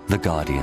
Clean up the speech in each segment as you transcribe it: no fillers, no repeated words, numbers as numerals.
The Guardian.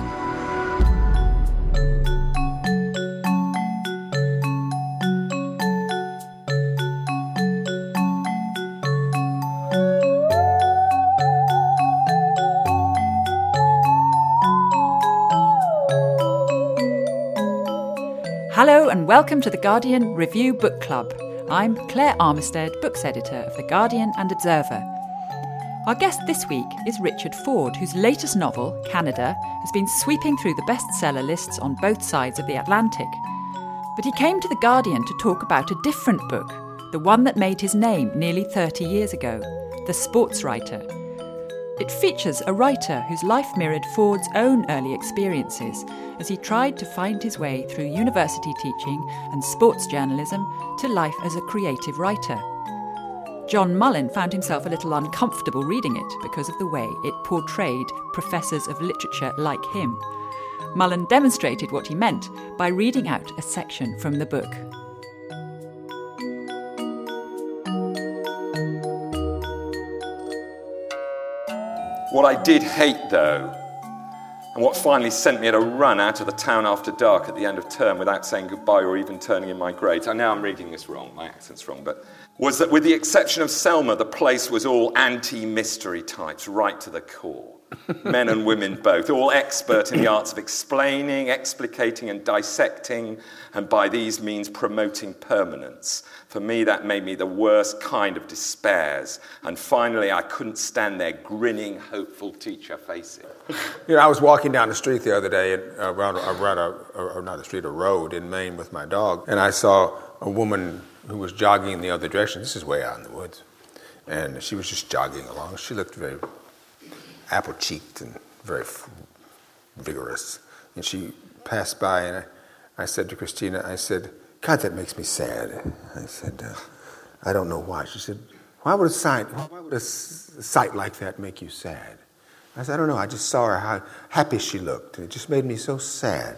Hello and welcome to The Guardian Review Book Club. I'm Claire Armistead, books editor of The Guardian and Observer. Our guest this week is Richard Ford, whose latest novel, Canada, has been sweeping through the bestseller lists on both sides of the Atlantic. But he came to The Guardian to talk about a different book, the one that made his name nearly 30 years ago, The Sports Writer. It features a writer whose life mirrored Ford's own early experiences as he tried to find his way through university teaching and sports journalism to life as a creative writer. John Mullin found himself a little uncomfortable reading it because of the way it portrayed professors of literature like him. Mullin demonstrated what he meant by reading out a section from the book. What I did hate, though, and what finally sent me at a run out of the town after dark at the end of term without saying goodbye or even turning in my grades, I know I'm reading this wrong, my accent's wrong, but was that with the exception of Selma, the place was all anti-mystery types, right to the core. Men and women both, all expert in the arts of explaining, explicating and dissecting, and by these means promoting permanence. For me, that made me the worst kind of despairs. And finally, I couldn't stand their grinning, hopeful teacher faces. You know, I was walking down the street the other day, around a road in Maine with my dog, and I saw a woman who was jogging in the other direction. This is way out in the woods. And she was just jogging along. She looked very apple-cheeked and very vigorous. And she passed by, and I said to Christina, I said, God, that makes me sad. I said, I don't know why. She said, why would a sight like that make you sad? I said, I don't know. I just saw her, how happy she looked, and it just made me so sad.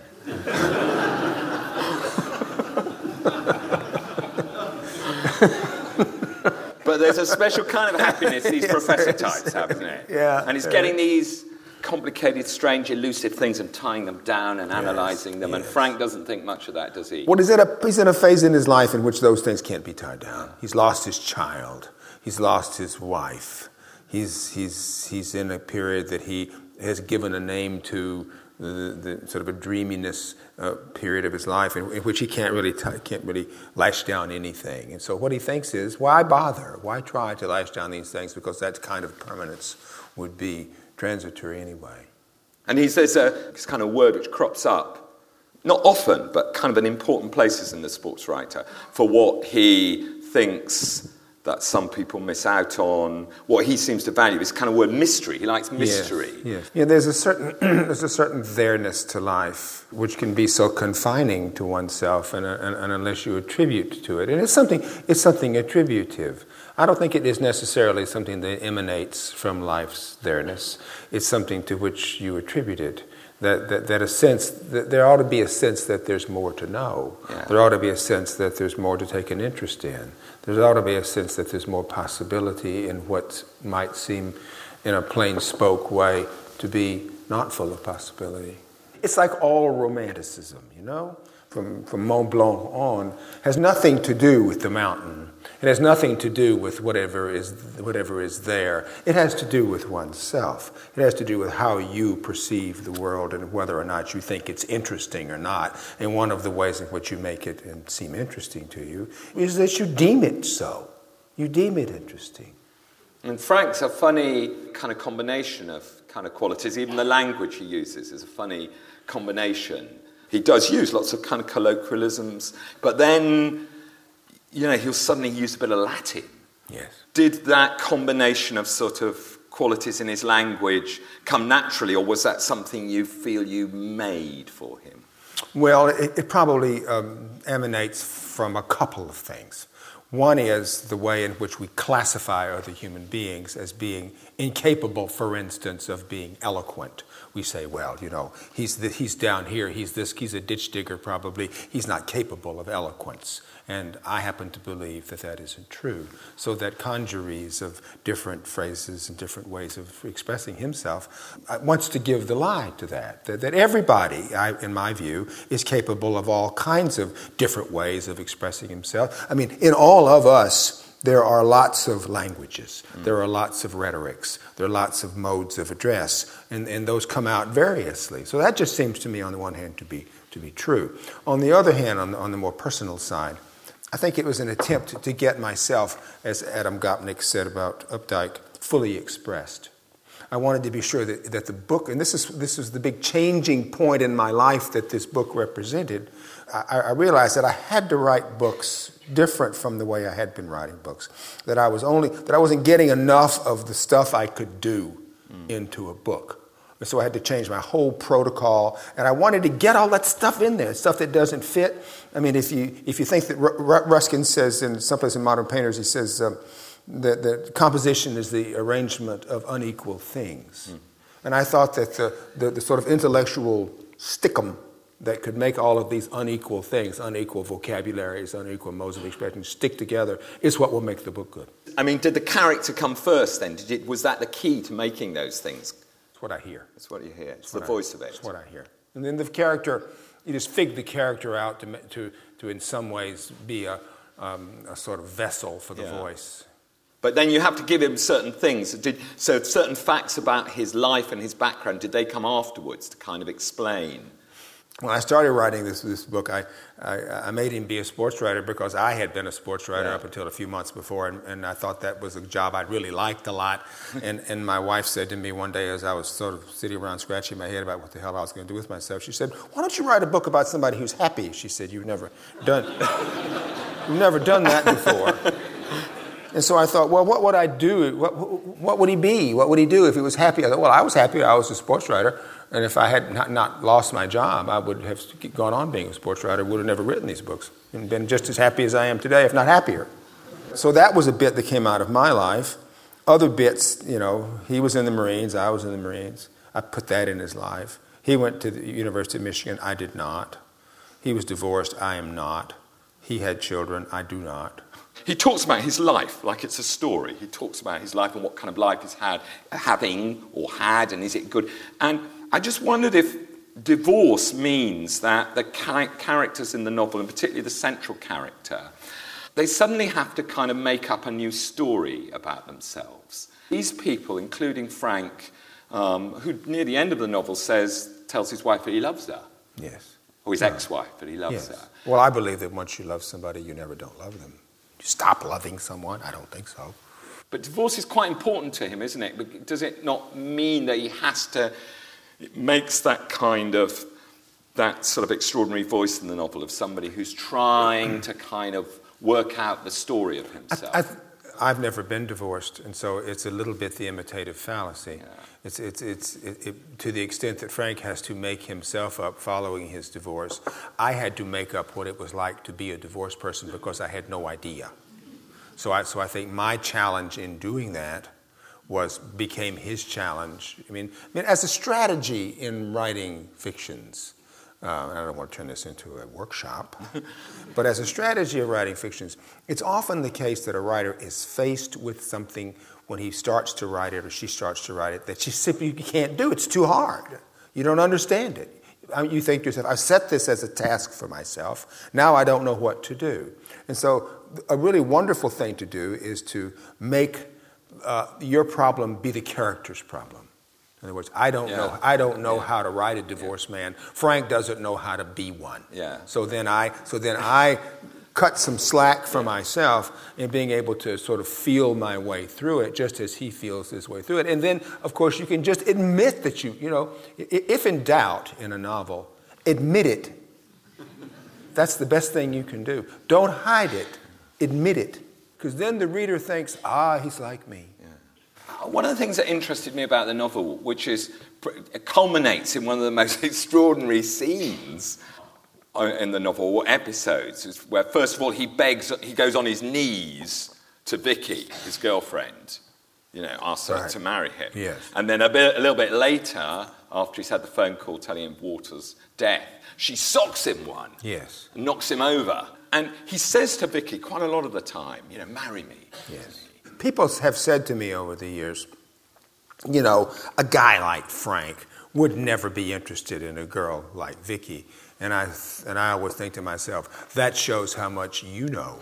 But there's a special kind of happiness these professor types have, isn't it? Yeah. And it's getting these complicated, strange, elusive things and tying them down and analysing them. Yes. And Frank doesn't think much of that, does he? Well, he's in a phase in his life in which those things can't be tied down. He's lost his child. He's lost his wife. He's in a period that he has given a name to the sort of a dreaminess period of his life in which he can't really lash down anything. And so what he thinks is, why bother? Why try to lash down these things? Because that kind of permanence would be transitory anyway. And there's this kind of word which crops up, not often, but kind of in important places in the sports writer, for what he thinks that some people miss out on, what he seems to value, is kind of word mystery. He likes mystery. Yes. Yeah, there's a certain there-ness to life which can be so confining to oneself, and unless you attribute to it, and it's something attributive. I don't think it is necessarily something that emanates from life's there-ness. It's something to which you attribute it. That a sense that there ought to be a sense that there's more to know. Yeah. There ought to be a sense that there's more to take an interest in. There ought to be a sense that there's more possibility in what might seem, in a plain spoke way, to be not full of possibility. It's like all romanticism, you know, from Mont Blanc on, has nothing to do with the mountain. It has nothing to do with whatever is there. It has to do with oneself. It has to do with how you perceive the world and whether or not you think it's interesting or not. And one of the ways in which you make it seem interesting to you is that you deem it so. You deem it interesting. And Frank's a funny kind of combination of kind of qualities. Even the language he uses is a funny combination. He does use lots of kind of colloquialisms, but then, you know, he'll suddenly use a bit of Latin. Yes. Did that combination of sort of qualities in his language come naturally, or was that something you feel you made for him? Well, it probably emanates from a couple of things. One is the way in which we classify other human beings as being incapable, for instance, of being eloquent. We say, well, he's down here, he's a ditch digger probably, he's not capable of eloquence. And I happen to believe that that isn't true. So that congeries of different phrases and different ways of expressing himself wants to give the lie to that everybody, in my view, is capable of all kinds of different ways of expressing himself. I mean, in all of us, there are lots of languages, there are lots of rhetorics, there are lots of modes of address, and those come out variously. So that just seems to me, on the one hand, to be true. On the other hand, on the more personal side, I think it was an attempt to get myself, as Adam Gopnik said about Updike, fully expressed. I wanted to be sure that the book, and this is the big changing point in my life that this book represented. I realized that I had to write books different from the way I had been writing books. That I wasn't getting enough of the stuff I could do into a book. And so I had to change my whole protocol, and I wanted to get all that stuff in there, stuff that doesn't fit. I mean, if you think that Ruskin says in someplace in Modern Painters, he says that composition is the arrangement of unequal things. And I thought that the sort of intellectual stickum that could make all of these unequal things, unequal vocabularies, unequal modes of expression stick together is what will make the book good. I mean, did the character come first then? Was that the key to making those things? That's what I hear. That's what you hear. It's the voice of it. That's what I hear. And then the character, you just fig the character out to in some ways be a sort of vessel for the voice. But then you have to give him certain things. So certain facts about his life and his background, did they come afterwards to kind of explain? When I started writing this book, I made him be a sports writer because I had been a sports writer up until a few months before, and I thought that was a job I really liked a lot. And my wife said to me one day as I was sort of sitting around scratching my head about what the hell I was going to do with myself, she said, "Why don't you write a book about somebody who's happy?" She said, "You've never done that before." And so I thought, well, what would I do? What would he be? What would he do if he was happy? I thought, well, I was happy. I was a sports writer. And if I had not lost my job, I would have gone on being a sports writer, would have never written these books, and been just as happy as I am today, if not happier. So that was a bit that came out of my life. Other bits, he was in the Marines, I was in the Marines. I put that in his life. He went to the University of Michigan, I did not. He was divorced, I am not. He had children, I do not. He talks about his life like it's a story. He talks about his life and what kind of life he's having or had, and is it good? And I just wondered if divorce means that the characters in the novel, and particularly the central character, they suddenly have to kind of make up a new story about themselves. These people, including Frank, who near the end of the novel tells his wife that he loves her. Yes. Or his ex-wife, that he loves her. Well, I believe that once you love somebody, you never don't love them. You stop loving someone? I don't think so. But divorce is quite important to him, isn't it? But does it not mean that he has to... It makes that sort of extraordinary voice in the novel of somebody who's trying to kind of work out the story of himself. I've never been divorced, and so it's a little bit the imitative fallacy. Yeah. It's to the extent that Frank has to make himself up following his divorce. I had to make up what it was like to be a divorced person because I had no idea. So I think my challenge in doing that became his challenge. I mean, as a strategy in writing fictions, I don't want to turn this into a workshop, but as a strategy of writing fictions, it's often the case that a writer is faced with something when he starts to write it or she starts to write it that she simply can't do. It's too hard. You don't understand it. You think to yourself, I've set this as a task for myself. Now I don't know what to do. And so a really wonderful thing to do is to make your problem be the character's problem. In other words, I don't know how to write a divorced man. Frank doesn't know how to be one. Yeah. So then I cut some slack for myself in being able to sort of feel my way through it, just as he feels his way through it. And then, of course, you can just admit that if in doubt in a novel, admit it. That's the best thing you can do. Don't hide it. Admit it. Because then the reader thinks, he's like me. One of the things that interested me about the novel, which culminates in one of the most extraordinary scenes, in the novel, or episodes, where first of all he goes on his knees to Vicky, his girlfriend, asks her to marry him. Yes. And then a little bit later, after he's had the phone call telling him Walter's death, she socks him one. Yes. And knocks him over. And he says to Vicky quite a lot of the time, marry me. Yes. People have said to me over the years, a guy like Frank would never be interested in a girl like Vicky. And I always think to myself, that shows how much you know.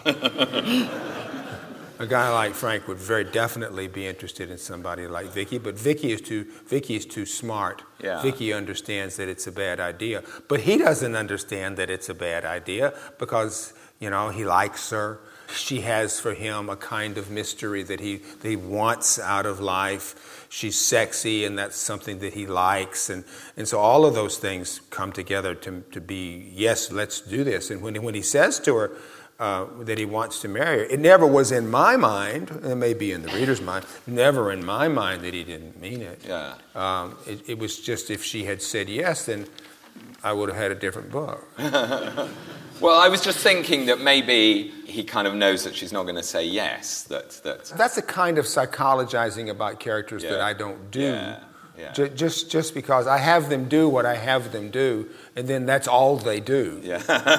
A guy like Frank would very definitely be interested in somebody like Vicky, but Vicky is too smart. Yeah. Vicky understands that it's a bad idea, but he doesn't understand that it's a bad idea because, he likes her. She has for him a kind of mystery that he wants out of life. She's sexy, and that's something that he likes. And so all of those things come together to be, yes, let's do this. And when he says to her that he wants to marry her, it never was in my mind, it may be in the reader's mind, never in my mind that he didn't mean it. Yeah. It was just if she had said yes, then I would have had a different book. Well, I was just thinking that maybe he kind of knows that she's not going to say yes. That's the kind of psychologizing about characters that I don't do. Yeah. Just because I have them do what I have them do, and then that's all they do. Yeah.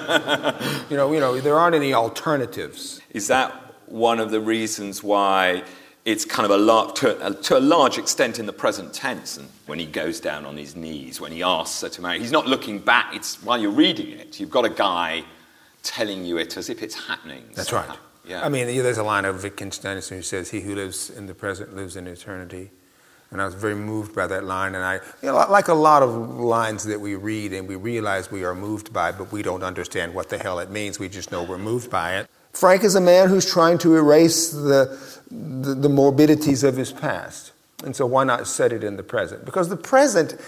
There aren't any alternatives. Is that one of the reasons why it's kind of to a large extent in the present tense, and when he goes down on his knees, when he asks her to marry, he's not looking back. It's while you're reading it, you've got a guy telling you it as if it's happening. That's right. Yeah. I mean, there's a line of Wittgenstein who says, "He who lives in the present lives in eternity." And I was very moved by that line. And like a lot of lines that we read and we realize we are moved by, but we don't understand what the hell it means. We just know we're moved by it. Frank is a man who's trying to erase the morbidities of his past. And so why not set it in the present? Because the present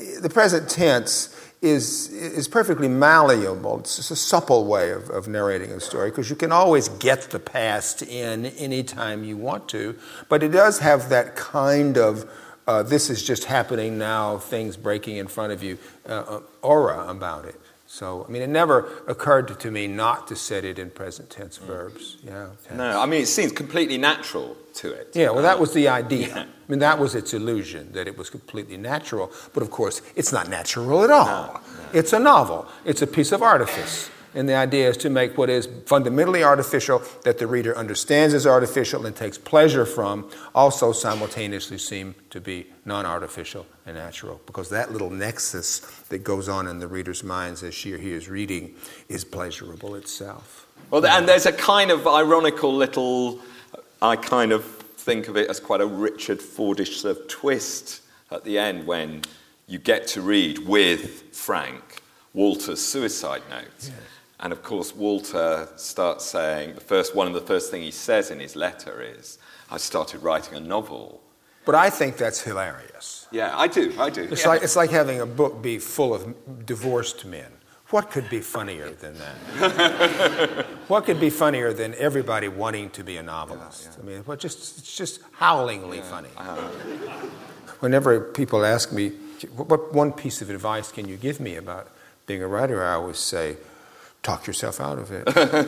tense is perfectly malleable. It's just a supple way of narrating a story, because you can always get the past in any time you want to. But it does have that kind of this is just happening now, things breaking in front of you, aura about it. So, it never occurred to me not to set it in present tense verbs. Yeah. No, it seems completely natural to it. Yeah, well, that was the idea. Yeah. That was its illusion, that it was completely natural. But, of course, it's not natural at all. No. It's a novel. It's a piece of artifice. And the idea is to make what is fundamentally artificial, that the reader understands as artificial and takes pleasure from, also simultaneously seem to be non-artificial and natural. Because that little nexus that goes on in the reader's minds as she or he is reading is pleasurable itself. Well, and there's a kind of ironical little, I kind of think of it as quite a Richard Fordish sort of twist at the end when you get to read with Frank Walter's suicide note. Yeah. And of course, Walter starts saying, one of the first things he says in his letter is, I started writing a novel. But I think that's hilarious. Yeah, I do. It's like having a book be full of divorced men. What could be funnier than that? What could be funnier than everybody wanting to be a novelist? Yeah. It's just howlingly funny. Whenever people ask me, what one piece of advice can you give me about being a writer, I always say, talk yourself out of it.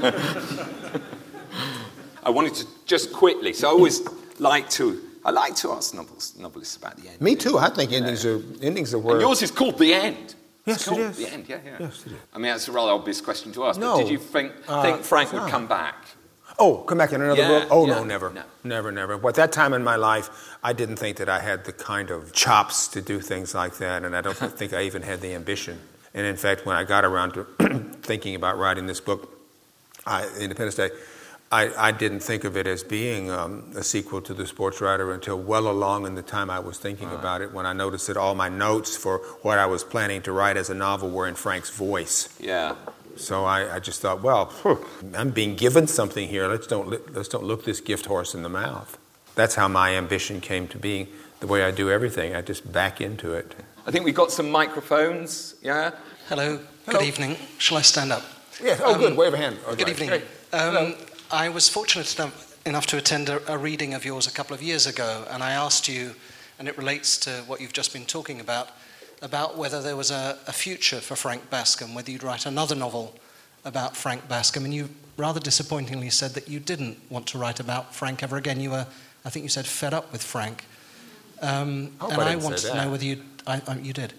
I wanted to just quickly, so I always like to ask novelists about the end. Me too. I think endings are worth. And yours is called The End. Yes, it is. The End, yeah. Yes, it is. That's a rather obvious question to ask. No. But did you think Frank would come back? Oh, come back in another book? Oh, no, never. No. Never. But at that time in my life, I didn't think that I had the kind of chops to do things like that, and I don't think I even had the ambition. And in fact, when I got around to thinking about writing this book, Independence Day, I didn't think of it as being a sequel to The Sports Writer until well along in the time I was thinking about it, when I noticed that all my notes for what I was planning to write as a novel were in Frank's voice. Yeah. So I just thought, well, I'm being given something here. Let's don't look this gift horse in the mouth. That's how my ambition came to being the way I do everything. I just back into it. I think we've got some microphones. Yeah. Hello. Good evening. Shall I stand up? Yes. Oh, good. Wave a hand. Good evening. I was fortunate enough to attend a reading of yours a couple of years ago, and I asked you, and it relates to what you've just been talking about, about whether there was a future for Frank Bascombe, whether you'd write another novel about Frank Bascombe, and you rather disappointingly said that you didn't want to write about Frank ever again. You were, I think you said, fed up with Frank. And I wanted to know whether you did.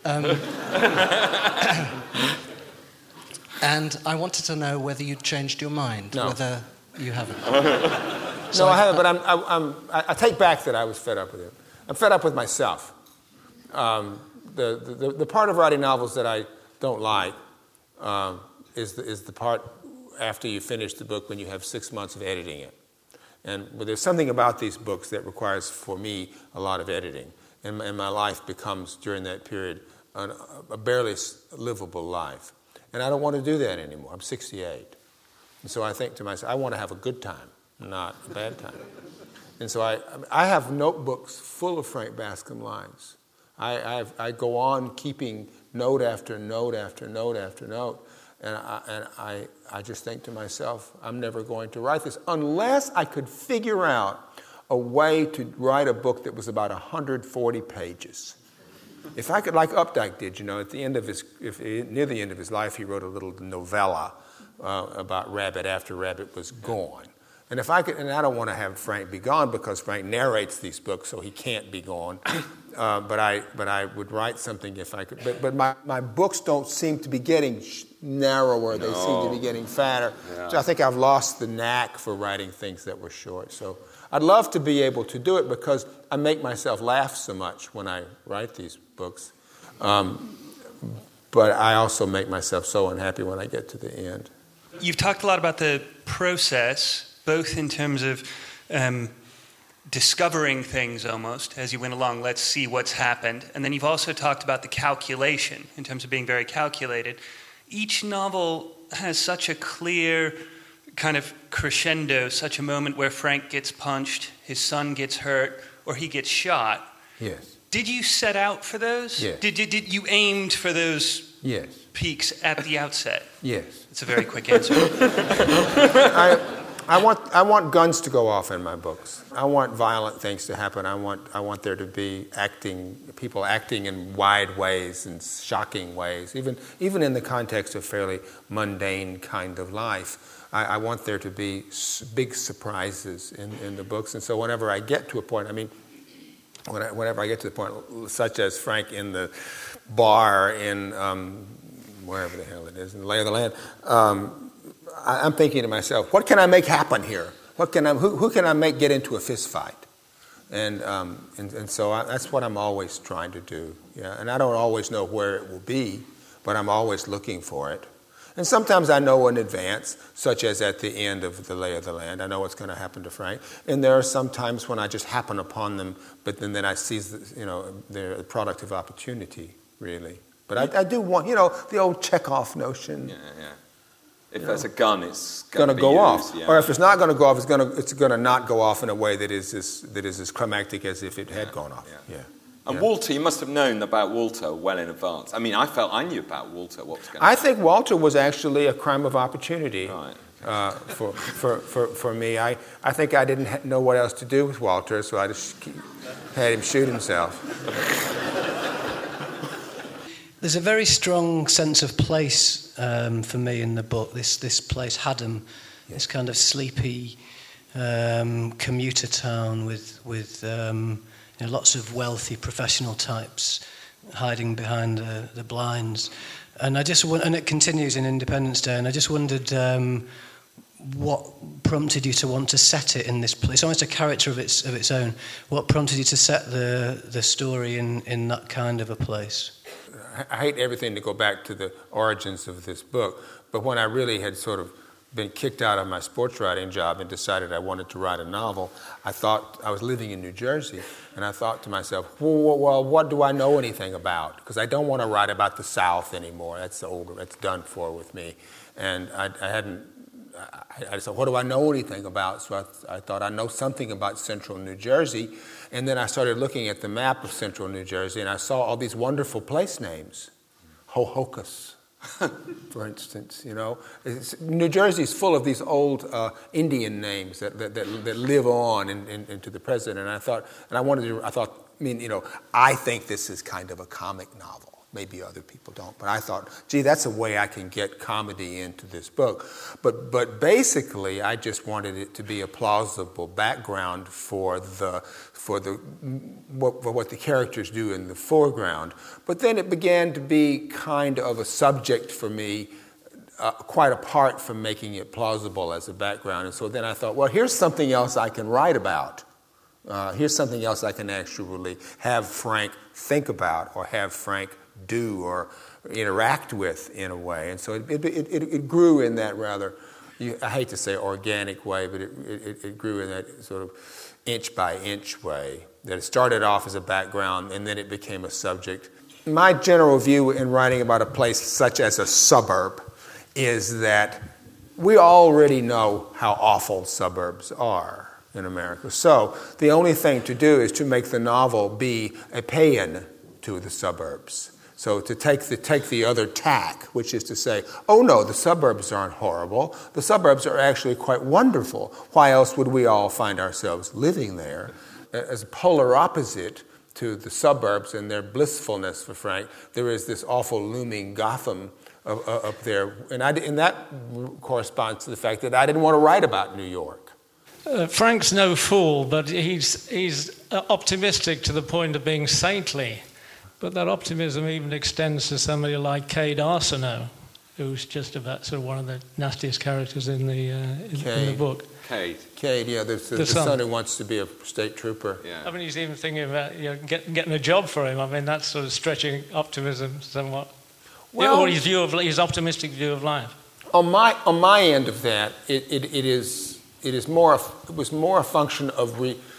And I wanted to know whether you'd changed your mind. No. Whether you haven't. No, I haven't. But I take back that I was fed up with him. I'm fed up with myself. The part of writing novels that I don't like is the part after you finish the book when you have 6 months of editing it. But there's something about these books that requires, for me, a lot of editing. And my life becomes, during that period, a barely livable life. And I don't want to do that anymore. I'm 68. And so I think to myself, I want to have a good time, not a bad time. And so I have notebooks full of Frank Bascombe lines. I go on keeping note after note after note after note. And I just think to myself, I'm never going to write this unless I could figure out a way to write a book that was about 140 pages. If I could, like Updike did, at the end of near the end of his life, he wrote a little novella about Rabbit after Rabbit was gone. And if I could, and I don't want to have Frank be gone because Frank narrates these books, so he can't be gone. But I would write something if I could. But my books don't seem to be getting narrower. They seem to be getting fatter. Yeah. So I think I've lost the knack for writing things that were short. So I'd love to be able to do it because I make myself laugh so much when I write these books. But I also make myself so unhappy when I get to the end. You've talked a lot about the process, both in terms of discovering things almost as you went along, let's see what's happened. And then you've also talked about the calculation in terms of being very calculated. Each novel has such a clear kind of crescendo, such a moment where Frank gets punched, his son gets hurt, or he gets shot. Yes. Did you set out for those? Yes. Did you aimed for those peaks at the outset? Yes. It's a very quick answer. I want guns to go off in my books. I want violent things to happen. I want there to be people acting in wide ways and shocking ways, even in the context of fairly mundane kind of life. I want there to be big surprises in the books. And so whenever I get to a point, whenever I get to the point, such as Frank in the bar in wherever the hell it is, in The Lay of the Land, I'm thinking to myself, what can I make happen here? Who can I make get into a fist fight? And so that's what I'm always trying to do. Yeah, and I don't always know where it will be, but I'm always looking for it. And sometimes I know in advance, such as at the end of The Lay of the Land. I know what's going to happen to Frank. And there are some times when I just happen upon them, but then I see, they're a product of opportunity, really. But I do want, the old Chekhov notion. Yeah. If there's a gun, it's going to go off. Yeah. Or if it's not going to go off, it's going to not go off in a way that is as climactic as if it had gone off. Yeah. And Walter, you must have known about Walter well in advance. I mean, I felt I knew about Walter. What was going to happen. I think Walter was actually a crime of opportunity. Right. For me. I think I didn't know what else to do with Walter, so I just had him shoot himself. There's a very strong sense of place for me in the book. This place, Haddam, this kind of sleepy commuter town with lots of wealthy professional types hiding behind the blinds, and and it continues in Independence Day. And I just wondered what prompted you to want to set it in this place. It's almost a character of its own. What prompted you to set the story in that kind of a place? I hate everything to go back to the origins of this book, but when I really had sort of been kicked out of my sports writing job and decided I wanted to write a novel, I thought I was living in New Jersey, and I thought to myself, well, what do I know anything about? Because I don't want to write about the South anymore. That's older. That's done for with me. And I said, what do I know anything about? So I thought I know something about central New Jersey. And then I started looking at the map of central New Jersey, and I saw all these wonderful place names. Ho-Ho-Kus, for instance, New Jersey's full of these old Indian names that live on into the present. And I thought I think this is kind of a comic novel. Maybe other people don't, but I thought, gee, that's a way I can get comedy into this book. But basically, I just wanted it to be a plausible background for what the characters do in the foreground. But then it began to be kind of a subject for me, quite apart from making it plausible as a background. And so then I thought, well, here's something else I can write about. Here's something else I can actually have Frank think about or have Frank do or interact with in a way. And so it grew in that rather, I hate to say organic way, but it grew in that sort of inch by inch way. That it started off as a background and then it became a subject. My general view in writing about a place such as a suburb is that we already know how awful suburbs are in America. So the only thing to do is to make the novel be a paean to the suburbs. So to take the other tack, which is to say, oh no, the suburbs aren't horrible. The suburbs are actually quite wonderful. Why else would we all find ourselves living there? As a polar opposite to the suburbs and their blissfulness for Frank, there is this awful looming Gotham up there. And that corresponds to the fact that I didn't want to write about New York. Frank's no fool, but he's optimistic to the point of being saintly. But that optimism even extends to somebody like Cade Arsenault, who's just about sort of one of the nastiest characters in the book. Cade, yeah, the son who wants to be a state trooper. Yeah. I mean, he's even thinking about getting a job for him. I mean, that's sort of stretching optimism somewhat. Well, or his optimistic view of life. On my end of that, it was more a function of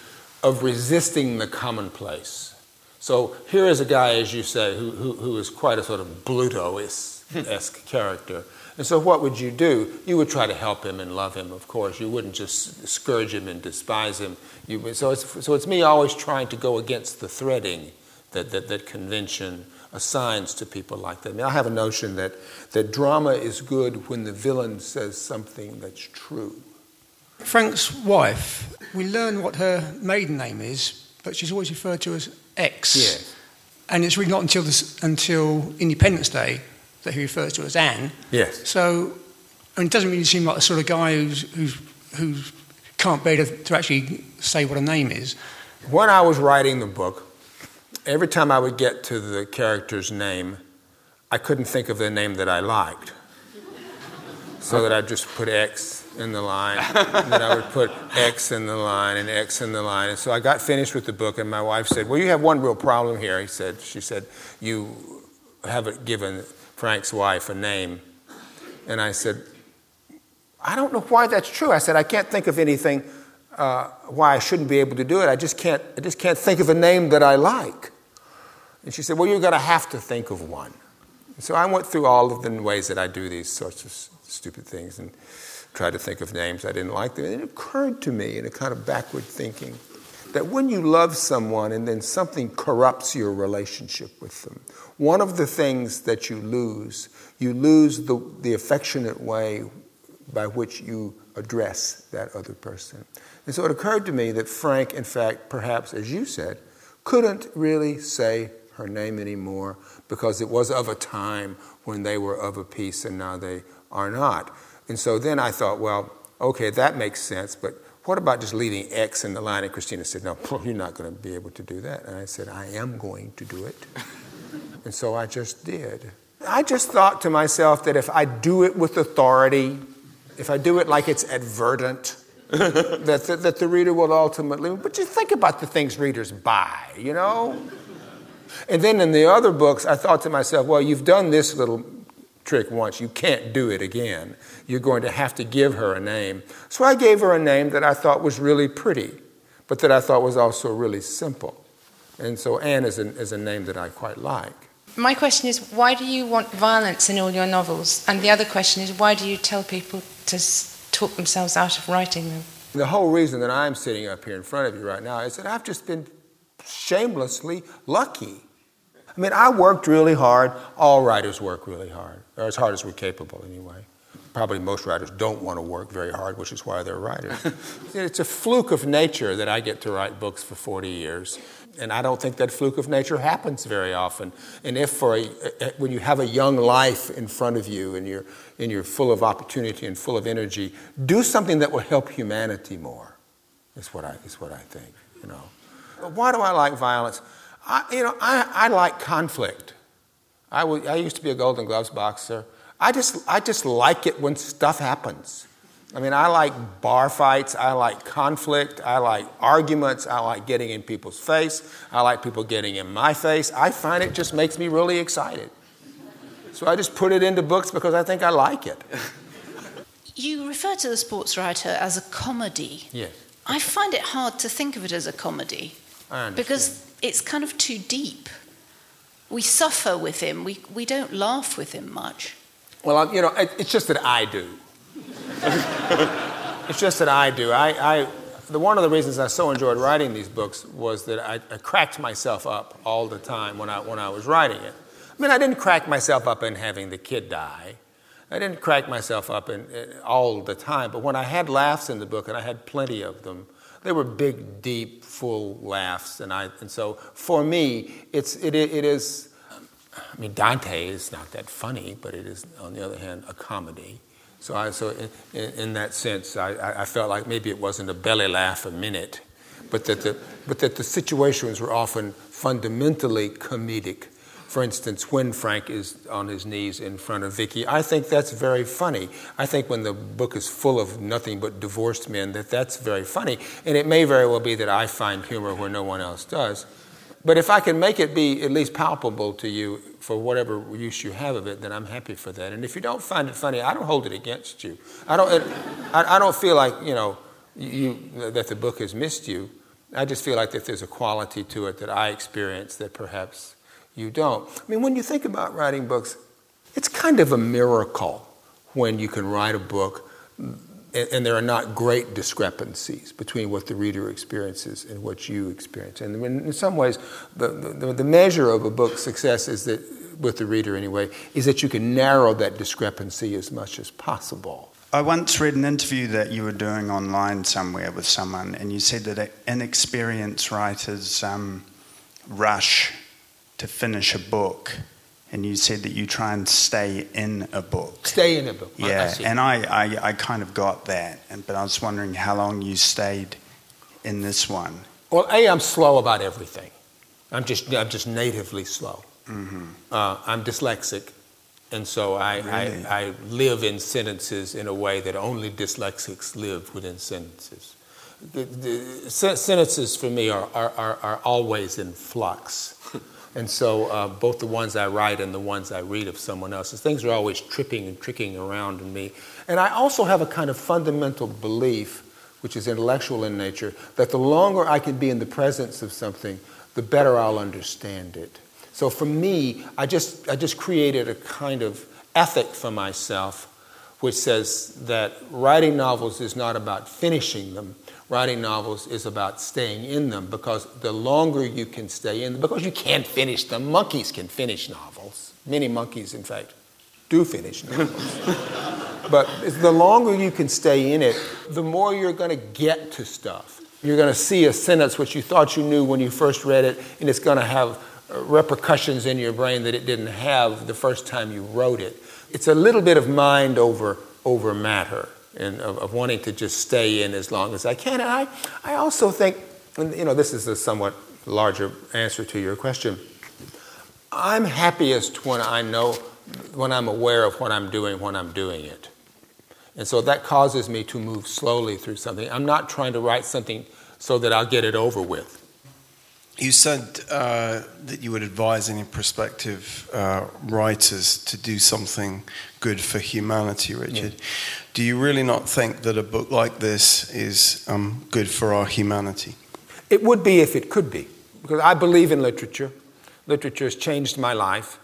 resisting the commonplace. So here is a guy, as you say, who is quite a sort of Bluto-esque character. And so what would you do? You would try to help him and love him, of course. You wouldn't just scourge him and despise him. So it's me always trying to go against the threading that convention assigns to people like that. I mean, I have a notion that drama is good when the villain says something that's true. Frank's wife, we learn what her maiden name is, but she's always referred to as X. Yes. And it's really not until Independence Day that he refers to as Anne. Yes. So, it doesn't really seem like the sort of guy who can't bear to actually say what a name is. When I was writing the book, every time I would get to the character's name, I couldn't think of the name that I liked. So that I'd just put X in the line, and then I would put X in the line and X in the line. And so I got finished with the book, and my wife said, well, you have one real problem here. She said, you haven't given Frank's wife a name. And I said, I don't know why that's true. I said, I can't think of anything why I shouldn't be able to do it. I just can't think of a name that I like. And she said, well, you're going to have to think of one. And so I went through all of the ways that I do these sorts of stupid things and tried to think of names I didn't like. And it occurred to me in a kind of backward thinking that when you love someone and then something corrupts your relationship with them, one of the things that you lose the affectionate way by which you address that other person. And so it occurred to me that Frank, in fact, perhaps, as you said, couldn't really say her name anymore because it was of a time when they were of a piece and now they are not. And so then I thought, well, okay, that makes sense, but what about just leaving X in the line? And Christina said, no, you're not going to be able to do that. And I said, I am going to do it. And so I just did. I just thought to myself that if I do it with authority, if I do it like it's advertent, that the reader will ultimately, but you think about the things readers buy, you know? And then in the other books, I thought to myself, well, you've done this little trick once. You can't do it again. You're going to have to give her a name. So I gave her a name that I thought was really pretty, but that I thought was also really simple. And so Anne is a name that I quite like. My question is, why do you want violence in all your novels? And the other question is, why do you tell people to talk themselves out of writing them? The whole reason that I'm sitting up here in front of you right now is that I've just been shamelessly lucky. I mean, I worked really hard. All writers work really hard, or as hard as we're capable anyway. probably most writers don't want to work very hard, which is why they're writers. It's a fluke of nature that I get to write books for 40 years. And I don't think that fluke of nature happens very often. And if when you have a young life in front of you and you're full of opportunity and full of energy, do something that will help humanity more. Is what I think. Why do I like violence? I like conflict. I used to be a Golden Gloves boxer. I just like it when stuff happens. I mean, I like bar fights, I like conflict, I like arguments, I like getting in people's face, I like people getting in my face. I find it just makes me really excited. So I just put it into books because I think I like it. You refer to The Sports Writer as a comedy. Yes. I find it hard to think of it as a comedy. I understand. Because it's kind of too deep. We suffer with him, we don't laugh with him much. Well, it's just that I do. It's just that I do. One of the reasons I so enjoyed writing these books was that I cracked myself up all the time when I was writing it. I mean, I didn't crack myself up in having the kid die. I didn't crack myself up in all the time. But when I had laughs in the book, and I had plenty of them, they were big, deep, full laughs. And so for me, it is. I mean, Dante is not that funny, but it is, on the other hand, a comedy. So in that sense, I felt like maybe it wasn't a belly laugh a minute, but that the situations were often fundamentally comedic. For instance, when Frank is on his knees in front of Vicky, I think that's very funny. I think when the book is full of nothing but divorced men, that's very funny. And it may very well be that I find humor where no one else does. But if I can make it be at least palpable to you for whatever use you have of it, then I'm happy for that. And if you don't find it funny, I don't hold it against you. I don't feel like that the book has missed you. I just feel like that there's a quality to it that I experience that perhaps you don't. I mean, when you think about writing books, it's kind of a miracle when you can write a book and there are not great discrepancies between what the reader experiences and what you experience. And in some ways, the measure of a book's success is that, with the reader anyway, is that you can narrow that discrepancy as much as possible. I once read an interview that you were doing online somewhere with someone, and you said that inexperienced writers rush to finish a book. And you said that you try and stay in a book. Stay in a book. Yeah, and I kind of got that. But I was wondering how long you stayed in this one. Well, I'm slow about everything. I'm just natively slow. Mm-hmm. I'm dyslexic, and so I live in sentences in a way that only dyslexics live within sentences. The sentences for me are always in flux. And so both the ones I write and the ones I read of someone else's, things are always tripping and tricking around in me. And I also have a kind of fundamental belief, which is intellectual in nature, that the longer I can be in the presence of something, the better I'll understand it. So for me, I just created a kind of ethic for myself, which says that writing novels is not about finishing them. Writing novels is about staying in them, because the longer you can stay in them, because you can't finish them. Monkeys can finish novels. Many monkeys, in fact, do finish novels. But the longer you can stay in it, the more you're going to get to stuff. You're going to see a sentence which you thought you knew when you first read it, and it's going to have repercussions in your brain that it didn't have the first time you wrote it. It's a little bit of mind over matter, and of wanting to just stay in as long as I can. And I also think, and this is a somewhat larger answer to your question, I'm happiest when I'm aware of what I'm doing when I'm doing it. And so that causes me to move slowly through something. I'm not trying to write something so that I'll get it over with. You said that you would advise any prospective writers to do something good for humanity, Richard. Yeah. Do you really not think that a book like this is good for our humanity? It would be if it could be, because I believe in literature. Literature has changed my life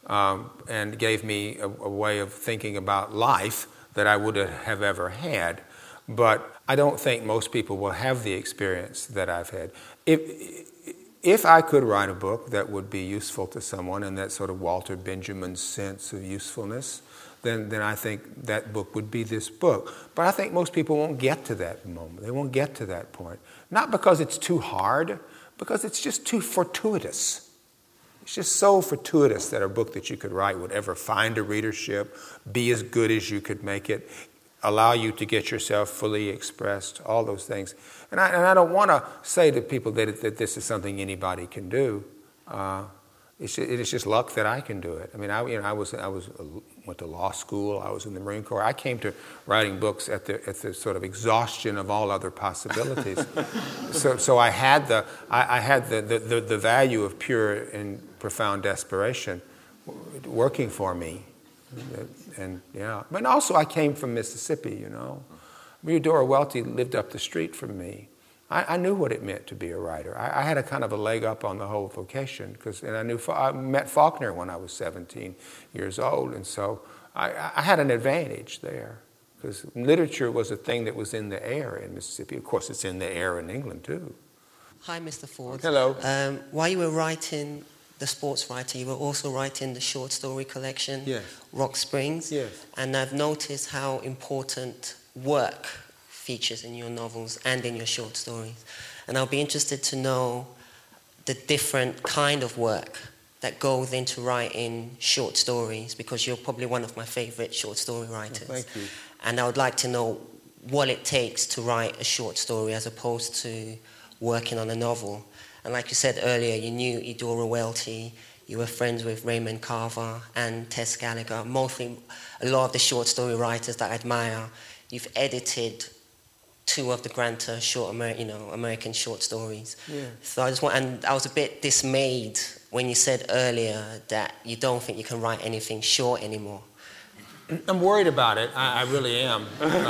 and gave me a way of thinking about life that I would have ever had. But I don't think most people will have the experience that I've had. if I could write a book that would be useful to someone in that sort of Walter Benjamin sense of usefulness, then I think that book would be this book. But I think most people won't get to that moment. They won't get to that point. Not because it's too hard, because it's just too fortuitous. It's just so fortuitous that a book that you could write would ever find a readership, be as good as you could make it, allow you to get yourself fully expressed, all those things. And I don't want to say to people that this is something anybody can do. It is just luck that I can do it. I mean, I went to law school. I was in the Marine Corps. I came to writing books at the sort of exhaustion of all other possibilities. So I had the value of pure and profound desperation working for me. And yeah, but also I came from Mississippi. You know, Eudora Welty lived up the street from me. I knew what it meant to be a writer. I had a kind of a leg up on the whole vocation and I met Faulkner when I was 17 years old, and so I had an advantage there because literature was a thing that was in the air in Mississippi. Of course, it's in the air in England too. Hi, Mr. Ford. Hello. While you were writing The Sports Writer, you were also writing the short story collection, yes. Rock Springs. Yes. And I've noticed how important work features in your novels and in your short stories. And I'll be interested to know the different kind of work that goes into writing short stories, because you're probably one of my favorite short story writers. Well, thank you. And I would like to know what it takes to write a short story as opposed to working on a novel. And like you said earlier, you knew Eudora Welty, you were friends with Raymond Carver and Tess Gallagher, mostly a lot of the short story writers that I admire. You've edited 2 of the Granta American short stories. Yeah. So I was a bit dismayed when you said earlier that you don't think you can write anything short anymore. I'm worried about it. I really am.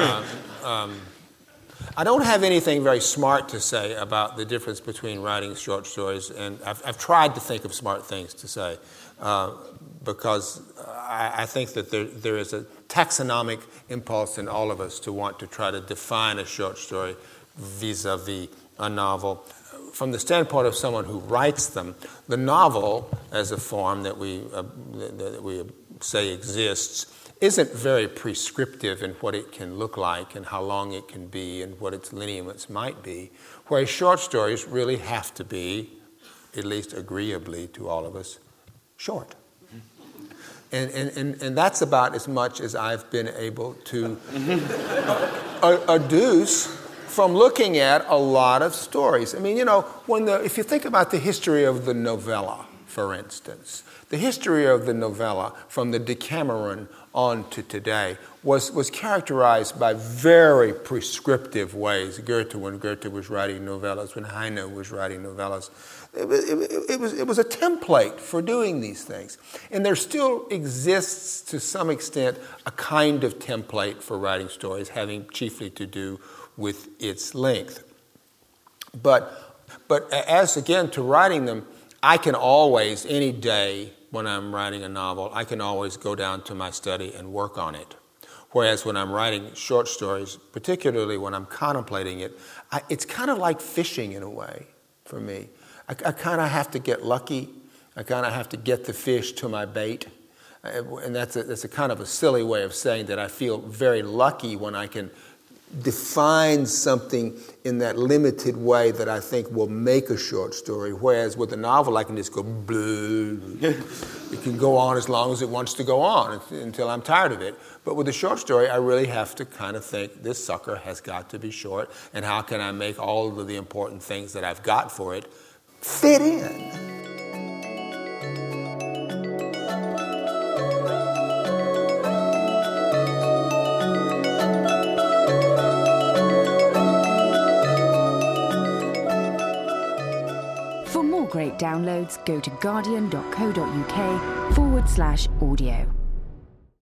I don't have anything very smart to say about the difference between writing short stories, and I've tried to think of smart things to say, because I think that there is a taxonomic impulse in all of us to want to try to define a short story vis-a-vis a novel. From the standpoint of someone who writes them, the novel as a form that we say exists isn't very prescriptive in what it can look like and how long it can be and what its lineaments might be, whereas short stories really have to be, at least agreeably to all of us, short. And that's about as much as I've been able to adduce from looking at a lot of stories. I mean, you know, if you think about the history of the novella, for instance, the history of the novella from the Decameron on to today was characterized by very prescriptive ways. When Goethe was writing novellas, when Heine was writing novellas, it was a template for doing these things. And there still exists, to some extent, a kind of template for writing stories, having chiefly to do with its length. But as, again, to writing them, I can always, any day when I'm writing a novel, I can always go down to my study and work on it. Whereas when I'm writing short stories, particularly when I'm contemplating it, it's kind of like fishing in a way for me. I kind of have to get lucky. I kind of have to get the fish to my bait. And that's a kind of a silly way of saying that I feel very lucky when I can define something in that limited way that I think will make a short story, whereas with a novel I can just go bleh. It can go on as long as it wants to go on until I'm tired of it. But with a short story I really have to kind of think, this sucker has got to be short, and how can I make all of the important things that I've got for it fit in? For more great downloads, go to guardian.co.uk/audio.